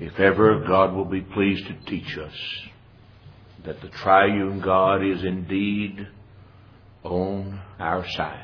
If ever God will be pleased to teach us that the triune God is indeed on our side,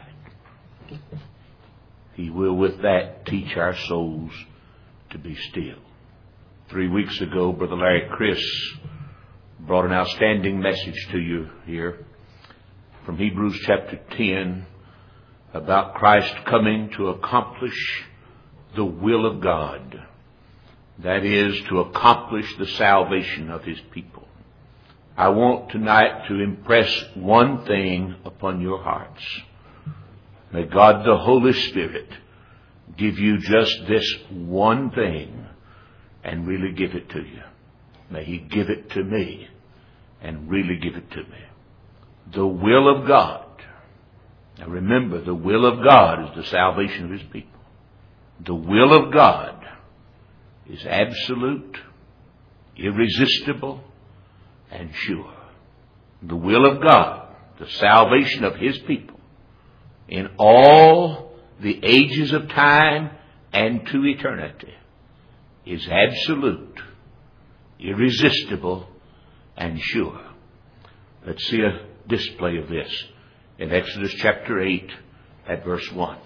He will with that teach our souls to be still. 3 weeks ago, Brother Larry Chris brought an outstanding message to you here from Hebrews chapter 10 about Christ coming to accomplish the will of God. That is, to accomplish the salvation of His people. I want tonight to impress one thing upon your hearts. May God the Holy Spirit give you just this one thing and really give it to you. May He give it to me and really give it to me. The will of God. Now remember, the will of God is the salvation of His people. The will of God is absolute, irresistible, and sure. The will of God, the salvation of His people, in all the ages of time and to eternity, is absolute, irresistible, and sure. Let's see a display of this in Exodus chapter 8 at verse 1.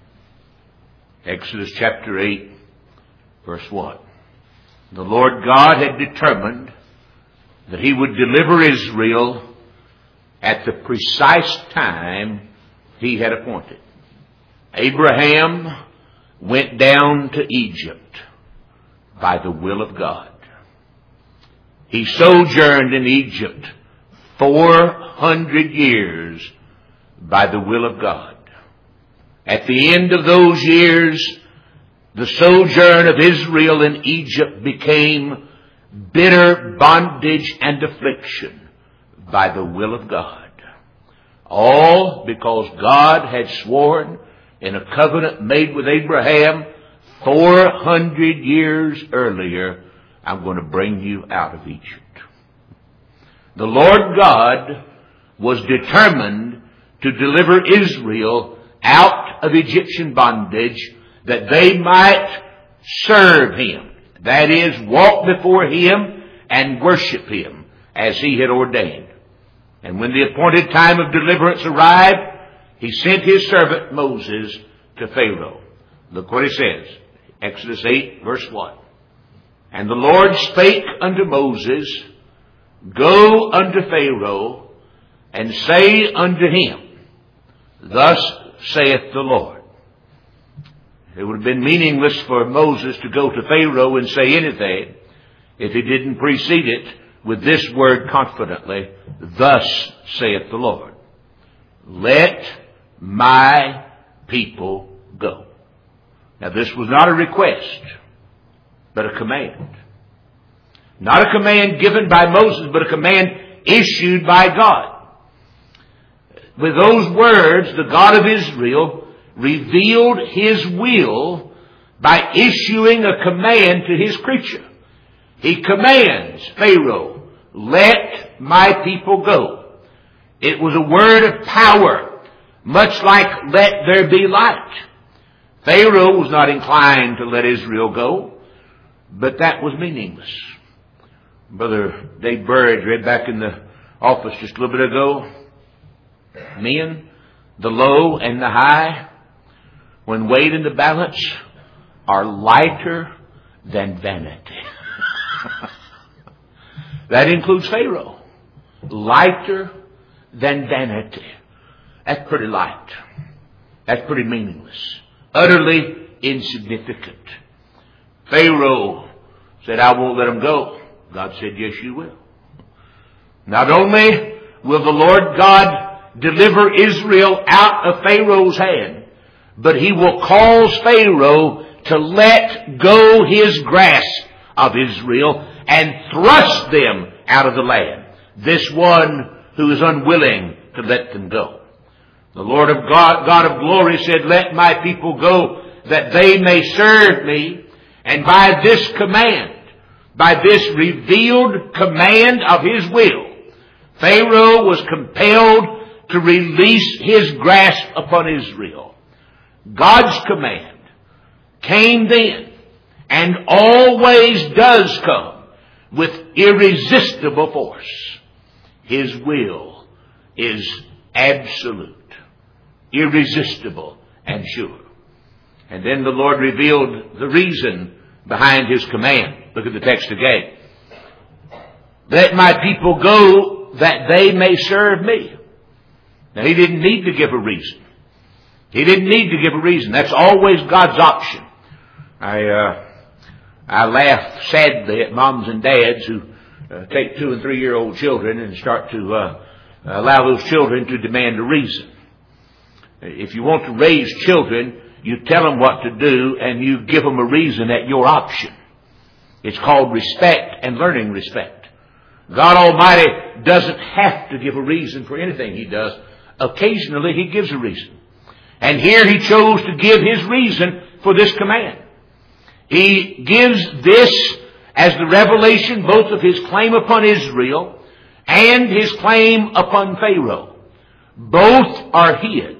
Exodus chapter 8, verse 1. The Lord God had determined that He would deliver Israel at the precise time He had appointed. Abraham went down to Egypt by the will of God. He sojourned in Egypt 400 years by the will of God. At the end of those years, the sojourn of Israel in Egypt became bitter bondage and affliction by the will of God. All because God had sworn in a covenant made with Abraham 400 years earlier, I'm going to bring you out of Egypt. The Lord God was determined to deliver Israel out of Egyptian bondage that they might serve Him. That is, walk before Him and worship Him as He had ordained. And when the appointed time of deliverance arrived, He sent His servant Moses to Pharaoh. Look what it says. Exodus 8, verse 1. And the Lord spake unto Moses, Go unto Pharaoh, and say unto him, Thus saith the Lord. It would have been meaningless for Moses to go to Pharaoh and say anything if he didn't precede it with this word confidently, Thus saith the Lord. Let my people go. Now this was not a request, but a command. Not a command given by Moses, but a command issued by God. With those words, the God of Israel revealed His will by issuing a command to His creature. He commands Pharaoh, Let my people go. It was a word of power, much like let there be light. Pharaoh was not inclined to let Israel go, but that was meaningless. Brother Dave Burridge read back in the office just a little bit ago, men, the low and the high, when weighed in the balance, are lighter than vanity. That includes Pharaoh. Lighter than vanity. That's pretty light. That's pretty meaningless. Utterly insignificant. Pharaoh said, I won't let them go. God said, yes, you will. Not only will the Lord God deliver Israel out of Pharaoh's hand, but He will cause Pharaoh to let go his grasp of Israel and thrust them out of the land. This one who is unwilling to let them go. The Lord of God of glory said, Let my people go that they may serve me. And by this command, by this revealed command of His will, Pharaoh was compelled to release his grasp upon Israel. God's command came then, and always does come with irresistible force. His will is absolute, irresistible, and sure. And then the Lord revealed the reason behind His command. Look at the text again. Let my people go that they may serve me. Now, He didn't need to give a reason. He didn't need to give a reason. That's always God's option. I laugh sadly at moms and dads who take 2- and 3-year-old children and start to allow those children to demand a reason. If you want to raise children, you tell them what to do and you give them a reason at your option. It's called respect and learning respect. God Almighty doesn't have to give a reason for anything He does. Occasionally He gives a reason. And here He chose to give His reason for this command. He gives this as the revelation both of His claim upon Israel and His claim upon Pharaoh. Both are His.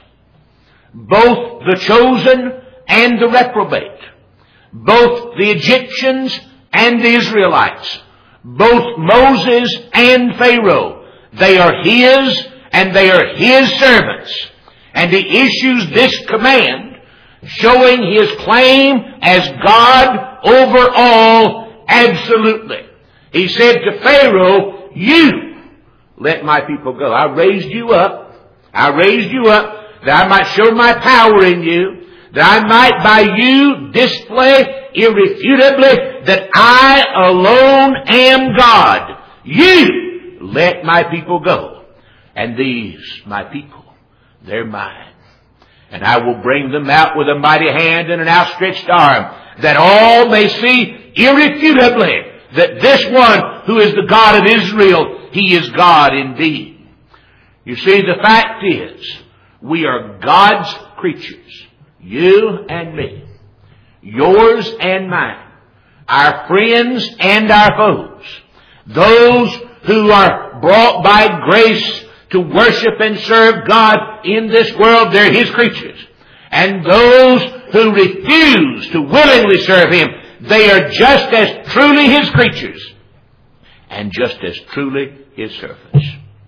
Both the chosen and the reprobate. Both the Egyptians and the Israelites. Both Moses and Pharaoh. They are His and they are His servants. And He issues this command showing His claim as God over all absolutely. He said to Pharaoh, you let my people go. I raised you up. I raised you up that I might show my power in you, that I might by you display irrefutably that I alone am God. You let my people go. And these, my people, they're mine. And I will bring them out with a mighty hand and an outstretched arm, that all may see irrefutably that this one who is the God of Israel, He is God indeed. You see, the fact is, we are God's creatures. You and me. Yours and mine. Our friends and our foes. Those who are brought by grace to worship and serve God in this world, they're His creatures. And those who refuse to willingly serve Him, they are just as truly His creatures and just as truly His servants.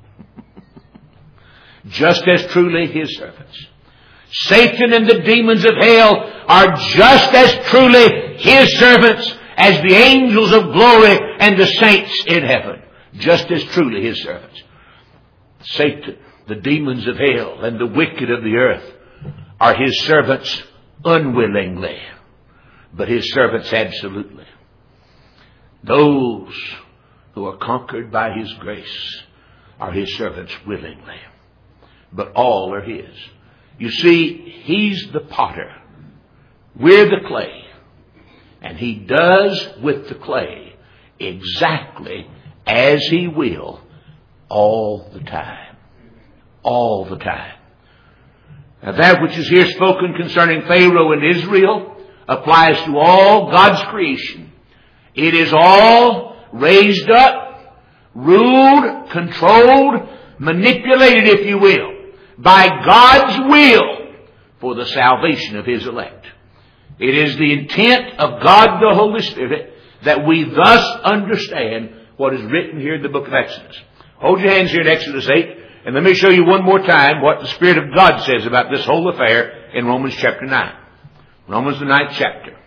Just as truly His servants. Satan and the demons of hell are just as truly His servants as the angels of glory and the saints in heaven. Just as truly His servants. Satan, the demons of hell, and the wicked of the earth are His servants unwillingly, but His servants absolutely. Those who are conquered by His grace are His servants willingly, but all are His. You see, He's the potter. We're the clay. And He does with the clay exactly as He will all the time. All the time. Now that which is here spoken concerning Pharaoh and Israel applies to all God's creation. It is all raised up, ruled, controlled, manipulated, if you will, by God's will for the salvation of His elect. It is the intent of God the Holy Spirit that we thus understand what is written here in the book of Exodus. Hold your hands here in Exodus 8, and let me show you one more time what the Spirit of God says about this whole affair in Romans chapter 9. Romans the 9th chapter.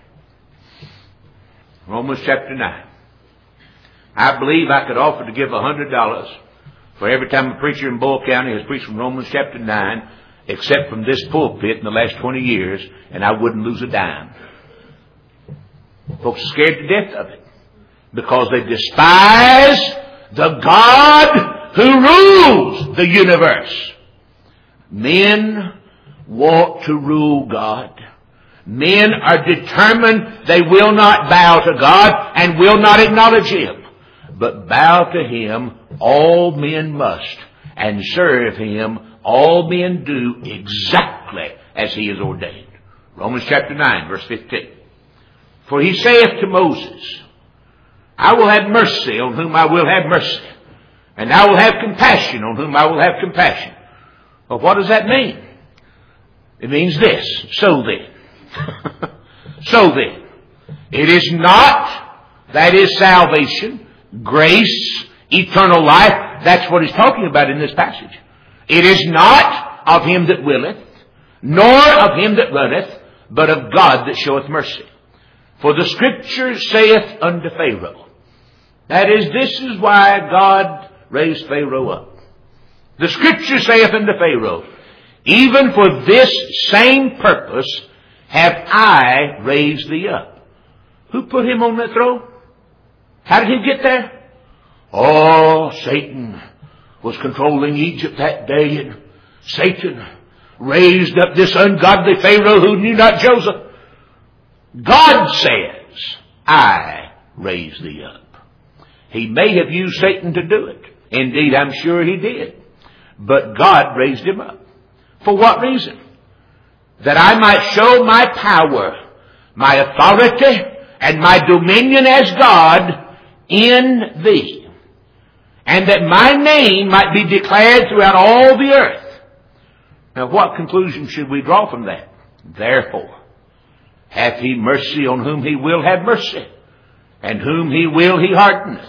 Romans chapter 9. I believe I could offer to give $100 for every time a preacher in Boyle County has preached from Romans chapter 9, except from this pulpit in the last 20 years, and I wouldn't lose a dime. Folks are scared to death of it because they despise the God who rules the universe. Men want to rule God. Men are determined they will not bow to God and will not acknowledge Him. But bow to Him all men must, and serve Him all men do exactly as He has ordained. Romans chapter 9, verse 15. For He saith to Moses, I will have mercy on whom I will have mercy, and I will have compassion on whom I will have compassion. Well, what does that mean? It means this. So then. So then. It is not, that is salvation, grace, eternal life. That's what he's talking about in this passage. It is not of him that willeth, nor of him that runneth, but of God that showeth mercy. For the Scripture saith unto Pharaoh. That is, this is why God raised Pharaoh up. The Scripture saith unto Pharaoh, even for this same purpose have I raised thee up. Who put him on that throne? How did he get there? Oh, Satan was controlling Egypt that day, and Satan raised up this ungodly Pharaoh who knew not Joseph. God says, I raised thee up. He may have used Satan to do it. Indeed, I'm sure he did. But God raised him up. For what reason? That I might show my power, my authority, and my dominion as God in thee. And that my name might be declared throughout all the earth. Now what conclusion should we draw from that? Therefore, hath he mercy on whom he will have mercy, and whom he will he hardeneth.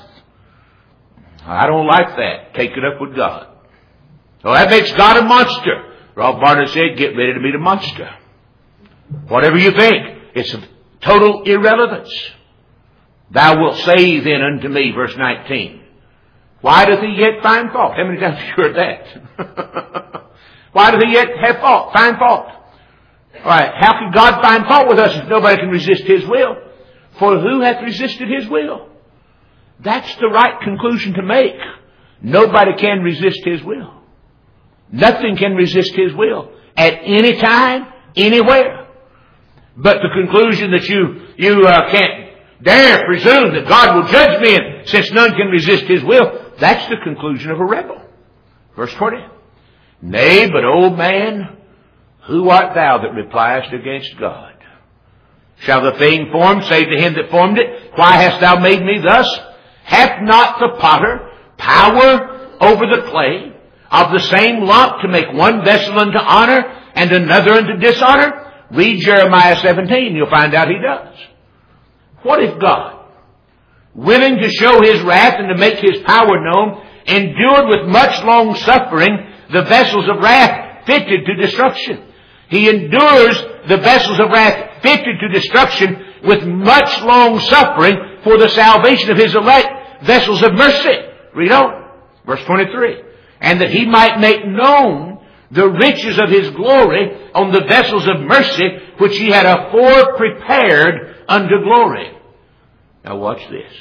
I don't like that. Take it up with God. So that makes God a monster. Ralph Barner said, get ready to meet a monster. Whatever you think, it's of total irrelevance. Thou wilt say then unto me, verse 19, why doth he yet find fault? How many times have you heard that? Why doth he yet have fault? Find fault. All right, how can God find fault with us if nobody can resist his will? For who hath resisted his will? That's the right conclusion to make. Nobody can resist his will. Nothing can resist his will at any time, anywhere. But the conclusion that you can't dare presume that God will judge men since none can resist his will, that's the conclusion of a rebel. Verse 20. Nay, but old man, who art thou that repliest against God? Shall the thing formed say to him that formed it, why hast thou made me thus? Hath not the potter power over the clay of the same lump to make one vessel unto honor and another unto dishonor? Read Jeremiah 17, you'll find out he does. What if God, willing to show his wrath and to make his power known, endured with much long suffering the vessels of wrath fitted to destruction? He endures the vessels of wrath fitted to destruction with much long suffering for the salvation of his elect, vessels of mercy. Read on. Verse 23. And that he might make known the riches of his glory on the vessels of mercy, which he had afore prepared unto glory. Now watch this.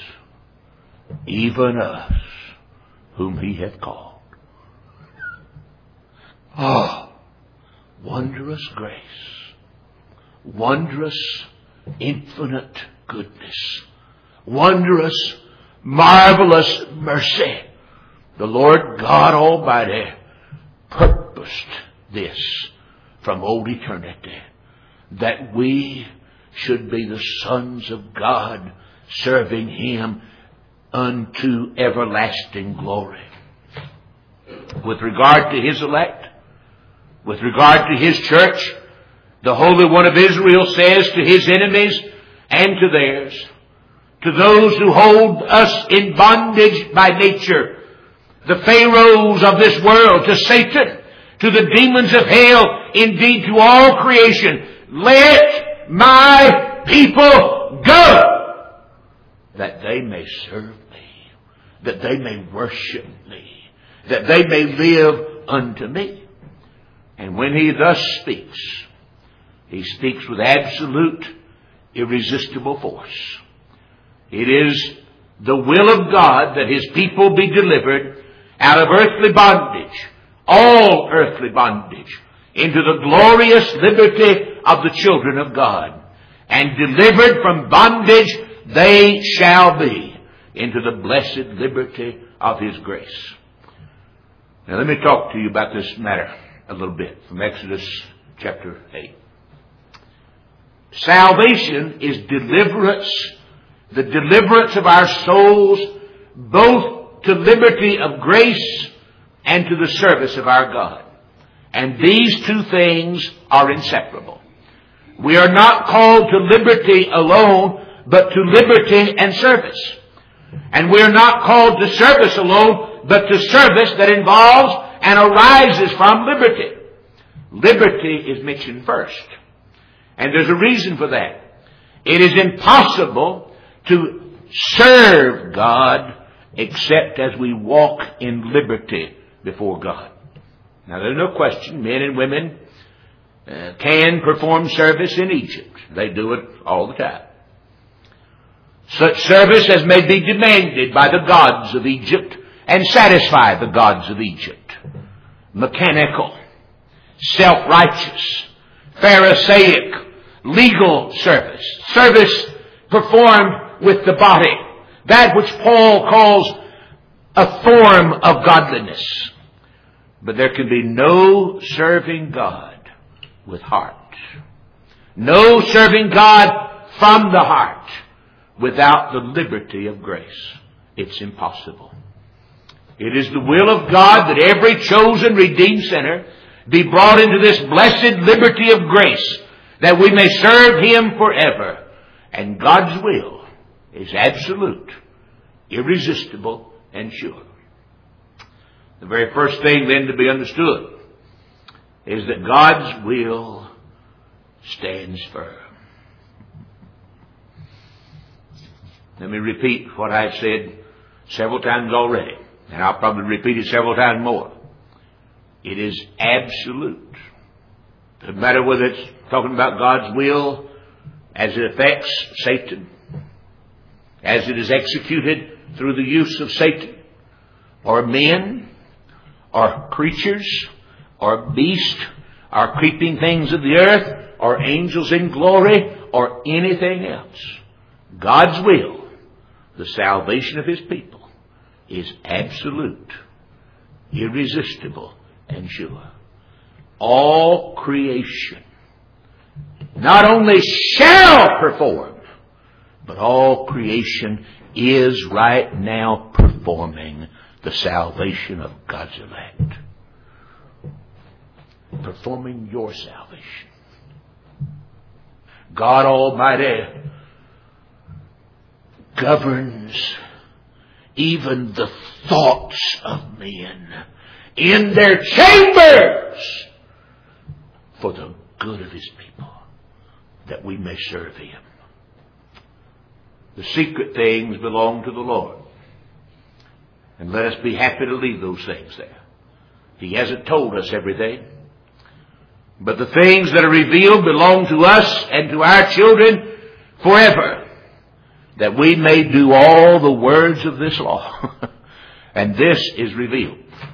Even us, whom he hath called. Oh, wondrous grace. Wondrous, infinite goodness. Wondrous, marvelous mercy. The Lord God Almighty purposed this from old eternity, that we should be the sons of God, serving him unto everlasting glory. With regard to his elect, with regard to his church, the Holy One of Israel says to his enemies and to theirs, to those who hold us in bondage by nature, the pharaohs of this world, to Satan, to the demons of hell, indeed to all creation, let my people go, that they may serve me, that they may worship me, that they may live unto me. And when he thus speaks, he speaks with absolute, irresistible force. It is the will of God that his people be delivered out of earthly bondage, all earthly bondage, into the glorious liberty of the children of God. And delivered from bondage they shall be into the blessed liberty of his grace. Now let me talk to you about this matter a little bit from Exodus chapter 8. Salvation is deliverance, the deliverance of our souls, both to liberty of grace and to the service of our God. And these two things are inseparable. We are not called to liberty alone, but to liberty and service. And we're not called to service alone, but to service that involves and arises from liberty. Liberty is mentioned first. And there's a reason for that. It is impossible to serve God except as we walk in liberty before God. Now there's no question men and women can perform service in Egypt. They do it all the time. Such service as may be demanded by the gods of Egypt and satisfy the gods of Egypt. Mechanical, self-righteous, Pharisaic, legal service. Service performed with the body. That which Paul calls a form of godliness. But there can be no serving God with heart. No serving God from the heart without the liberty of grace. It's impossible. It is the will of God that every chosen, redeemed sinner be brought into this blessed liberty of grace, that we may serve Him forever. And God's will is absolute, irresistible, and sure. The very first thing then to be understood is that God's will stands firm. Let me repeat what I've said several times already, and I'll probably repeat it several times more. It is absolute. Doesn't matter whether it's talking about God's will as it affects Satan, as it is executed through the use of Satan, or men, or creatures, or beasts, or creeping things of the earth, or angels in glory, or anything else. God's will, the salvation of His people, is absolute, irresistible, and sure. All creation not only shall perform, but all creation is right now performing the salvation of God's elect. Performing your salvation. God Almighty governs even the thoughts of men in their chambers for the good of His people, that we may serve Him. The secret things belong to the Lord. And let us be happy to leave those things there. He hasn't told us everything. But the things that are revealed belong to us and to our children forever, that we may do all the words of this law. And this is revealed.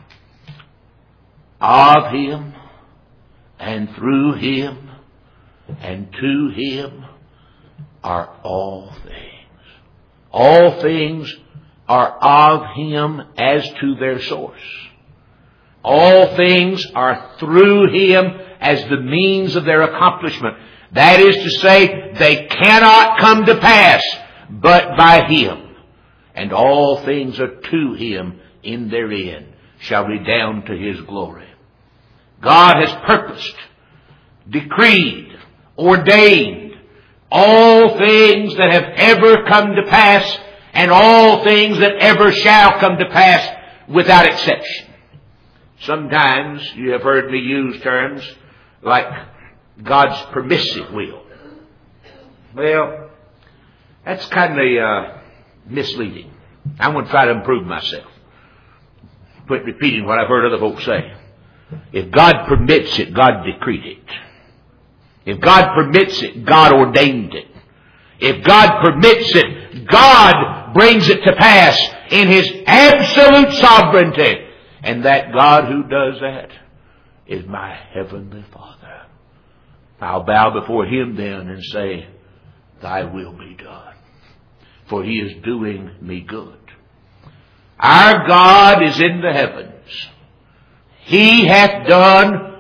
Of Him, and through Him, and to Him are all things. All things are of Him as to their source. All things are through Him as the means of their accomplishment. That is to say, they cannot come to pass but by Him. And all things are to Him in their end, shall redound to His glory. God has purposed, decreed, ordained all things that have ever come to pass and all things that ever shall come to pass without exception. Sometimes you have heard me use terms like God's permissive will. Well, that's kind of misleading. I'm going to try to improve myself. Quit repeating what I've heard other folks say. If God permits it, God decreed it. If God permits it, God ordained it. If God permits it, God brings it to pass in His absolute sovereignty. And that God who does that is my Heavenly Father. I'll bow before Him then and say, Thy will be done. For He is doing me good. Our God is in the heavens. He hath done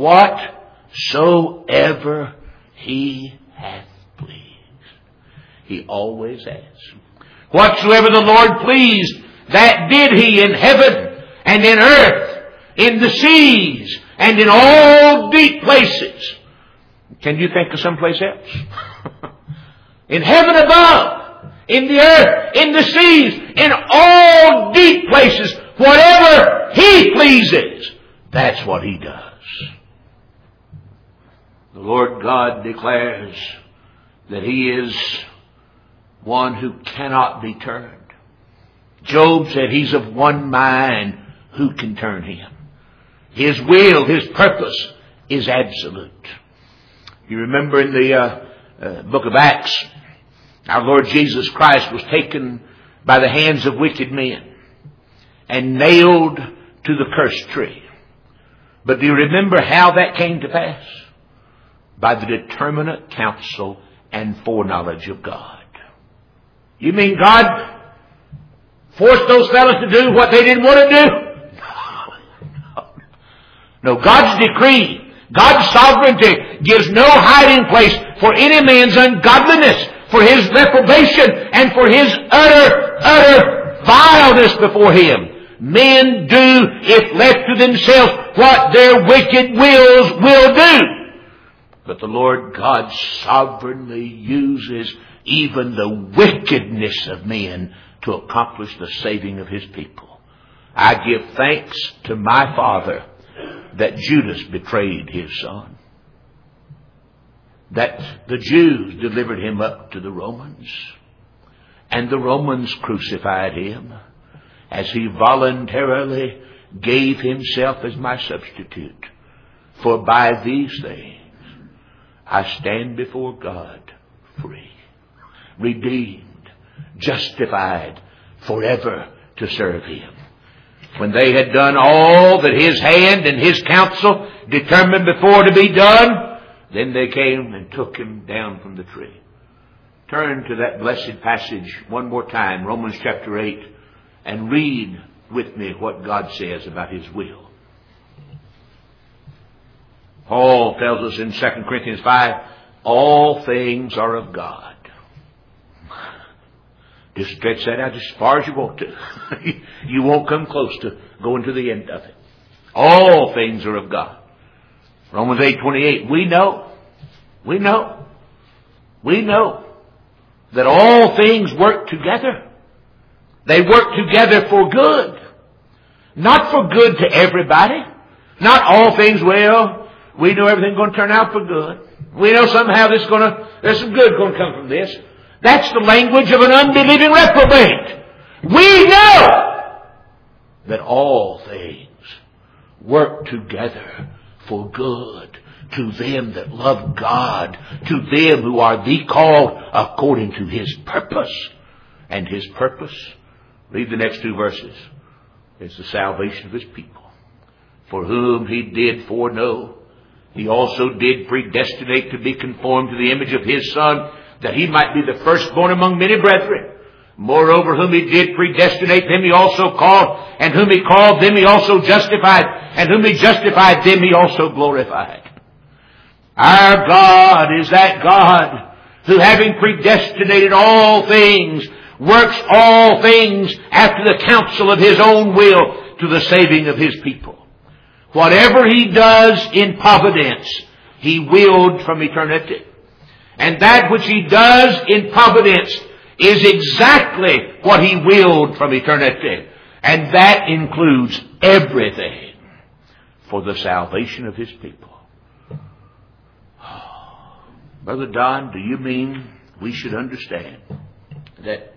whatsoever He hath pleased. He always has. Whatsoever the Lord pleased, that did He in heaven and in earth, in the seas, and in all deep places. Can you think of someplace else? in heaven above, in the earth, in the seas, in all deep places, whatever He pleases, that's what He does. The Lord God declares that He is one who cannot be turned. Job said He's of one mind, who can turn Him? His will, His purpose is absolute. You remember in the book of Acts, our Lord Jesus Christ was taken by the hands of wicked men and nailed to the cursed tree. But do you remember how that came to pass? By the determinate counsel and foreknowledge of God. You mean God forced those fellows to do what they didn't want to do? No, God's decree, God's sovereignty gives no hiding place for any man's ungodliness, for his reprobation, and for his utter vileness before Him. Men do, if left to themselves, what their wicked wills will do. But the Lord God sovereignly uses even the wickedness of men to accomplish the saving of His people. I give thanks to my Father that Judas betrayed his son, that the Jews delivered him up to the Romans, and the Romans crucified him as he voluntarily gave himself as my substitute. For by these things I stand before God free, redeemed, justified forever to serve Him. When they had done all that His hand and His counsel determined before to be done, then they came and took Him down from the tree. Turn to that blessed passage one more time, Romans chapter 8, and read with me what God says about His will. Paul tells us in 2 Corinthians 5, all things are of God. Just stretch that out as far as you want to. You won't come close to going to the end of it. All things are of God. Romans 8:28. We know that all things work together. They work together for good. Not for good to everybody. Not all things, well, we know everything's going to turn out for good. We know somehow there's some good going to come from this. That's the language of an unbelieving reprobate. We know that all things work together for good to them that love God, to them who are the called according to His purpose. And His purpose, read the next two verses, is the salvation of His people. For whom He did foreknow, He also did predestinate to be conformed to the image of His Son, that He might be the firstborn among many brethren. Moreover, whom He did predestinate, them He also called. And whom He called, them He also justified. And whom He justified, them He also glorified. Our God is that God who, having predestinated all things, works all things after the counsel of His own will to the saving of His people. Whatever He does in providence, He willed from eternity. And that which He does in providence is exactly what He willed from eternity. And that includes everything for the salvation of His people. Brother Don, do you mean we should understand that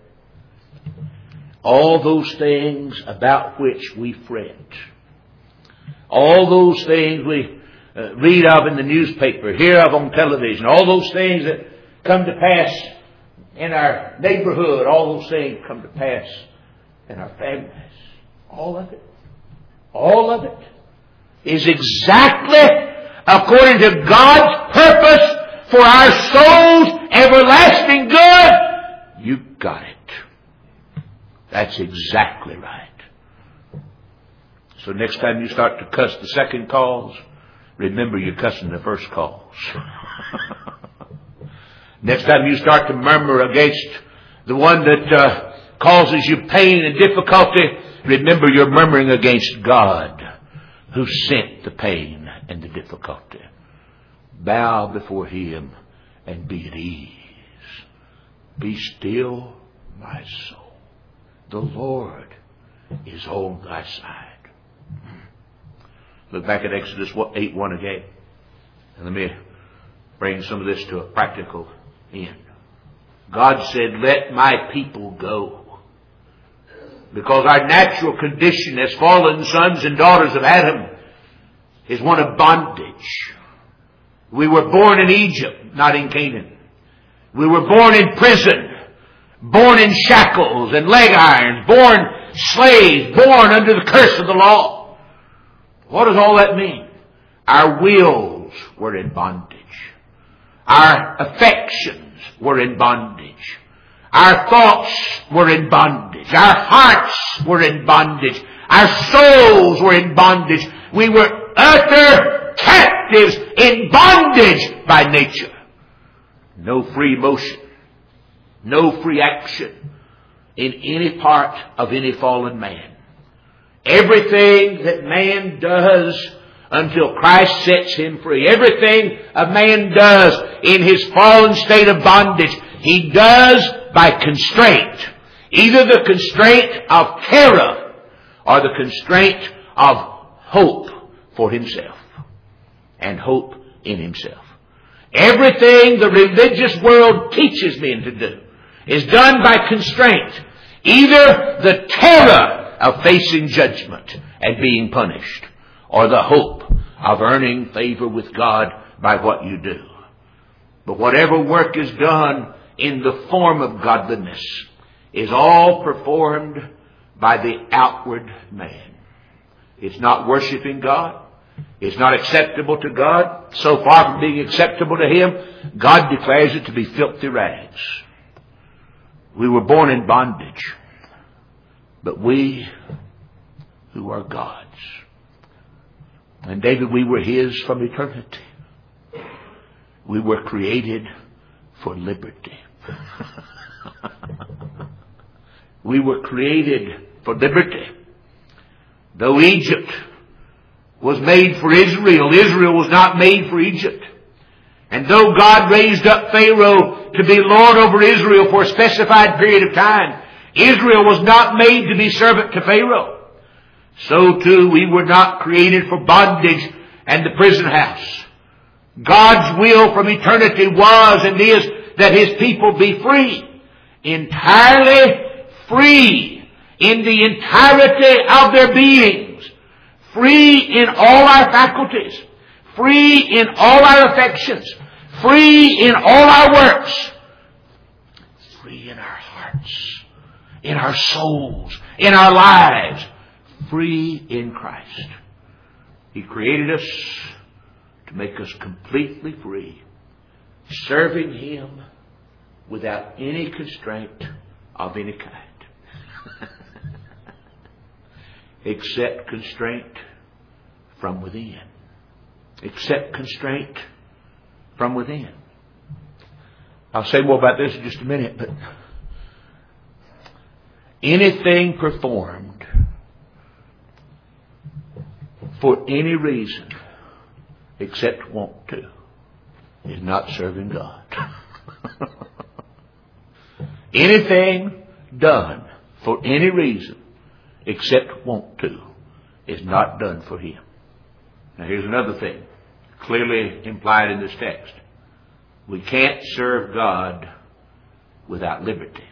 all those things about which we fret, all those things we read of in the newspaper, hear of on television, all those things that come to pass in our neighborhood, all those things come to pass in our families, all of it is exactly according to God's purpose for our soul's everlasting good? You got it. That's exactly right. So next time you start to cuss the second cause, remember you're cussing the first cause. Next time you start to murmur against the one that causes you pain and difficulty, remember you're murmuring against God who sent the pain and the difficulty. Bow before Him and be at ease. Be still, my soul. The Lord is on thy side. Look back at Exodus 8:1 again. And let me bring some of this to a practical end. God said, let my people go. Because our natural condition as fallen sons and daughters of Adam is one of bondage. We were born in Egypt, not in Canaan. We were born in prison, born in shackles and leg irons, born slaves, born under the curse of the law. What does all that mean? Our wills were in bondage. Our affections were in bondage. Our thoughts were in bondage. Our hearts were in bondage. Our souls were in bondage. We were utter captives in bondage by nature. No free motion. No free action in any part of any fallen man. Everything that man does until Christ sets him free, everything a man does in his fallen state of bondage, he does by constraint. Either the constraint of terror or the constraint of hope for himself and hope in himself. Everything the religious world teaches men to do is done by constraint. Either the terror of facing judgment and being punished, or the hope of earning favor with God by what you do. But whatever work is done in the form of godliness is all performed by the outward man. It's not worshiping God. It's not acceptable to God. So far from being acceptable to Him, God declares it to be filthy rags. We were born in bondage, but we who are God's. And David, we were His from eternity. We were created for liberty. We were created for liberty. Though Egypt was made for Israel, Israel was not made for Egypt. And though God raised up Pharaoh to be Lord over Israel for a specified period of time, Israel was not made to be servant to Pharaoh. So too we were not created for bondage and the prison house. God's will from eternity was and is that His people be free. Entirely free in the entirety of their beings. Free in all our faculties. Free in all our affections. Free in all our works. Free in our hearts. In our souls. In our lives. Free in Christ. He created us to make us completely free. Serving Him without any constraint of any kind. Except constraint from within. Except constraint from within. I'll say more about this in just a minute, but anything performed for any reason except want to is not serving God. Anything done for any reason except want to is not done for Him. Now here's another thing clearly implied in this text. We can't serve God without liberty.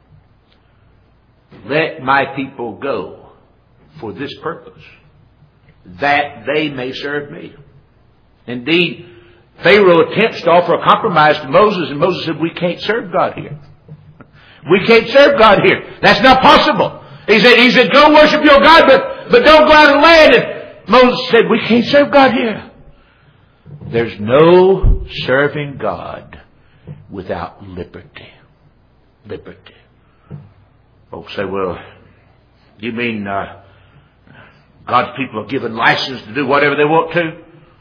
Let my people go for this purpose, that they may serve me. Indeed, Pharaoh attempts to offer a compromise to Moses, and Moses said, we can't serve God here. We can't serve God here. That's not possible. He said, go worship your God, but don't go out of the land. And Moses said, we can't serve God here. There's no serving God without liberty. Liberty. Folks say, well, you mean God's people are given license to do whatever they want to?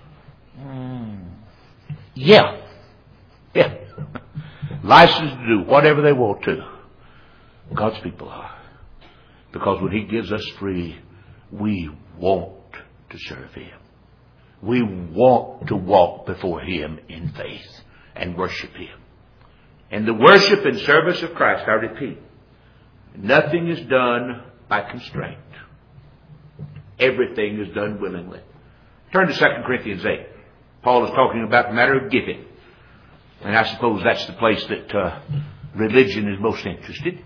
Yeah. License to do whatever they want to. God's people are. Because when He gives us free, we want to serve Him. We want to walk before Him in faith and worship Him. And the worship and service of Christ, I repeat, nothing is done by constraint. Everything is done willingly. Turn to 2 Corinthians 8. Paul is talking about the matter of giving. And I suppose that's the place that religion is most interested.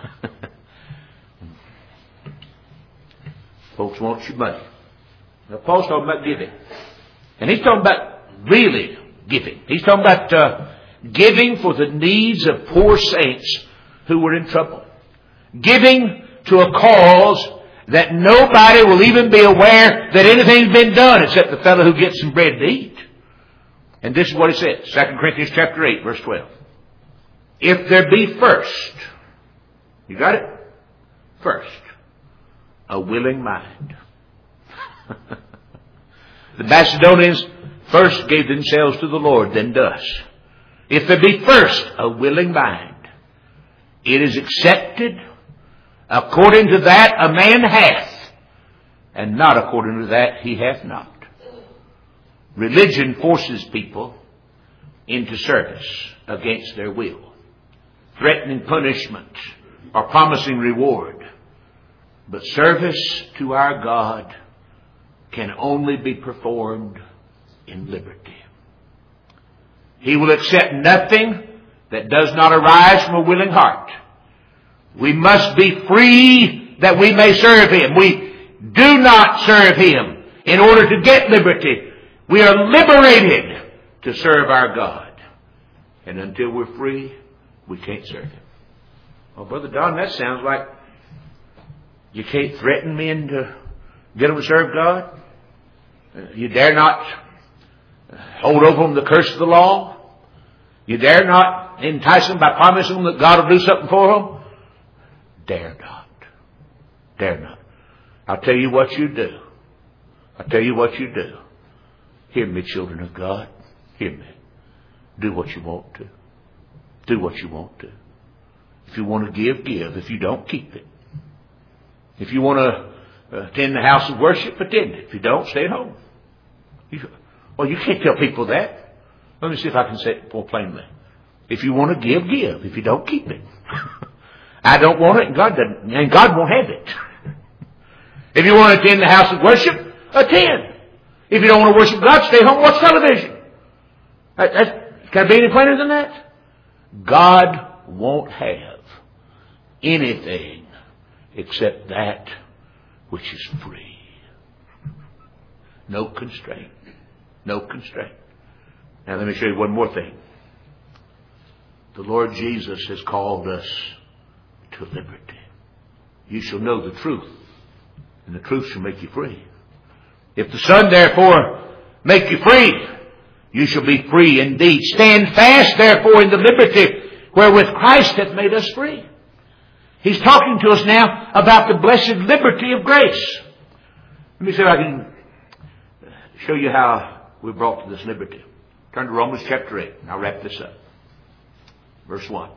Folks want your money. Now, Paul's talking about giving. And he's talking about really giving. He's talking about giving for the needs of poor saints who were in trouble. Giving to a cause that nobody will even be aware that anything's been done except the fellow who gets some bread to eat. And this is what he says, 2 Corinthians chapter 8, verse 12. If there be first, you got it? First, a willing mind. The Macedonians first gave themselves to the Lord, then to us. If there be first a willing mind, it is accepted according to that a man hath, and not according to that he hath not. Religion forces people into service against their will, threatening punishment or promising reward. But service to our God can only be performed in liberty. He will accept nothing that does not arise from a willing heart. We must be free that we may serve Him. We do not serve Him in order to get liberty. We are liberated to serve our God. And until we're free, we can't serve Him. Well, Brother Don, that sounds like you can't threaten men to get them to serve God. You dare not hold over them the curse of the law. You dare not entice them by promising them that God will do something for them. Dare not. Dare not. I'll tell you what you do. I'll tell you what you do. Hear me, children of God. Hear me. Do what you want to. Do what you want to. If you want to give, give. If you don't, keep it. If you want to attend the house of worship, attend it. If you don't, stay at home. Well, you can't tell people that. Let me see if I can say it more plainly. If you want to give, give. If you don't, keep it. I don't want it, and God doesn't, and God won't have it. If you want to attend the house of worship, attend. If you don't want to worship God, stay home, watch television. Can I be any plainer than that? God won't have anything except that which is free. No constraint. No constraint. Now let me show you one more thing. The Lord Jesus has called us to liberty. You shall know the truth, and the truth shall make you free. If the Son therefore make you free, you shall be free indeed. Stand fast therefore in the liberty wherewith Christ hath made us free. He's talking to us now about the blessed liberty of grace. Let me see if I can show you how we're brought to this liberty. Turn to Romans chapter 8, and I'll wrap this up. Verse 1.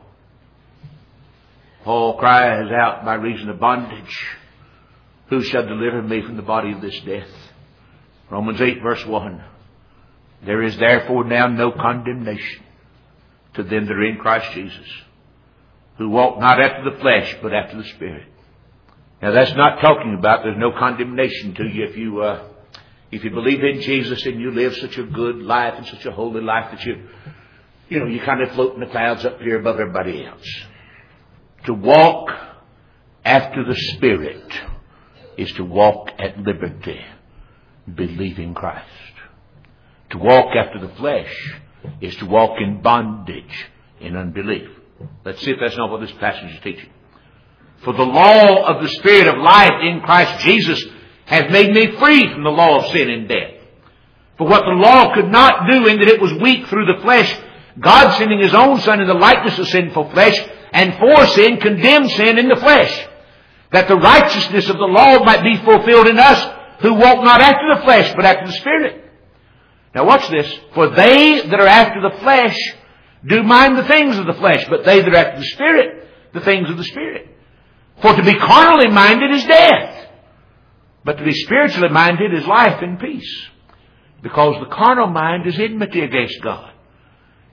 Paul cries out by reason of bondage, who shall deliver me from the body of this death? Romans 8, verse 1. There is therefore now no condemnation to them that are in Christ Jesus, who walk not after the flesh, but after the Spirit. Now that's not talking about there's no condemnation to you if you believe in Jesus and you live such a good life and such a holy life that you kind of float in the clouds up here above everybody else. To walk after the Spirit is to walk at liberty, believing Christ. To walk after the flesh is to walk in bondage, in unbelief. Let's see if that's not what this passage is teaching. For the law of the Spirit of life in Christ Jesus hath made me free from the law of sin and death. For what the law could not do, in that it was weak through the flesh, God sending His own Son in the likeness of sinful flesh, and for sin condemned sin in the flesh, that the righteousness of the law might be fulfilled in us, who walk not after the flesh, but after the Spirit. Now watch this. For they that are after the flesh do mind the things of the flesh, but they that are after the Spirit, the things of the Spirit. For to be carnally minded is death, but to be spiritually minded is life and peace. Because the carnal mind is enmity against God.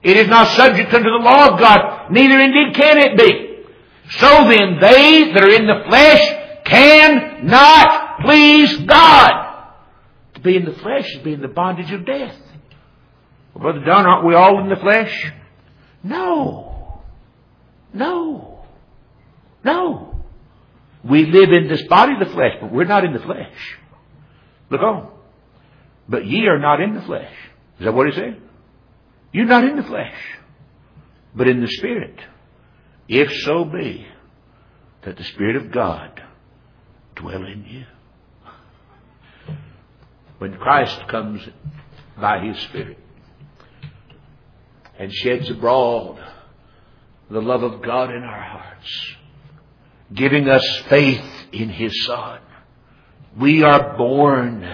It is not subject unto the law of God, neither indeed can it be. So then they that are in the flesh cannot please God. To be in the flesh is to be in the bondage of death. Well, Brother Don, aren't we all in the flesh? No. No. No. We live in this body of the flesh, but we're not in the flesh. Look on. But ye are not in the flesh. Is that what he said? You're not in the flesh, but in the Spirit. If so be that the Spirit of God dwell in you. When Christ comes by His Spirit and sheds abroad the love of God in our hearts, giving us faith in His Son, we are born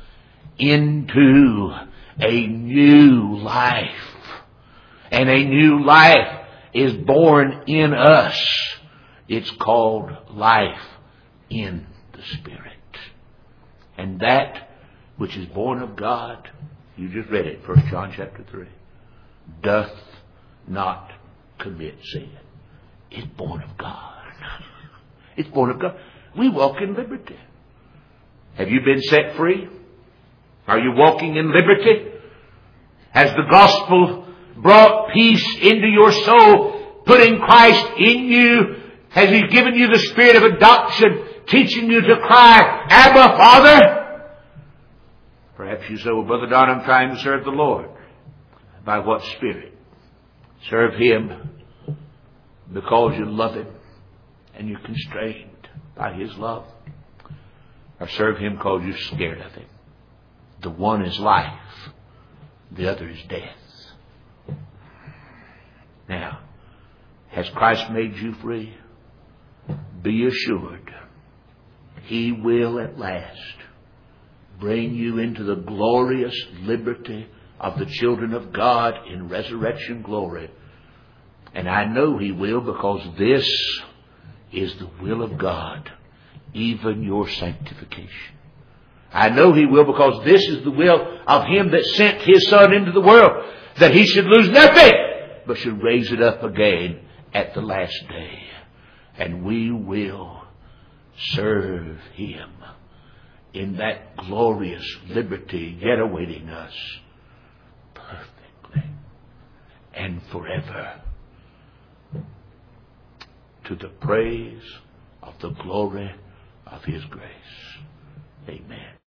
into a new life. And a new life is born in us. It's called life in the Spirit. And that which is born of God, you just read it, 1 John chapter 3, doth not commit sin. It's born of God. It's born of God. We walk in liberty. Have you been set free? Are you walking in liberty? Has the gospel brought peace into your soul, putting Christ in you? Has He given you the spirit of adoption, teaching you to cry, Abba, Father? Perhaps you say, well, Brother Don, I'm trying to serve the Lord. By what spirit? Serve Him because you love Him and you're constrained by His love. Or serve Him because you're scared of Him. The one is life. The other is death. Now, has Christ made you free? Be assured, He will at last bring you into the glorious liberty of the children of God in resurrection glory. And I know He will, because this is the will of God, even your sanctification. I know He will, because this is the will of Him that sent His Son into the world, that He should lose nothing, but should raise it up again at the last day. And we will serve Him in that glorious liberty yet awaiting us perfectly and forever, to the praise of the glory of His grace. Amen.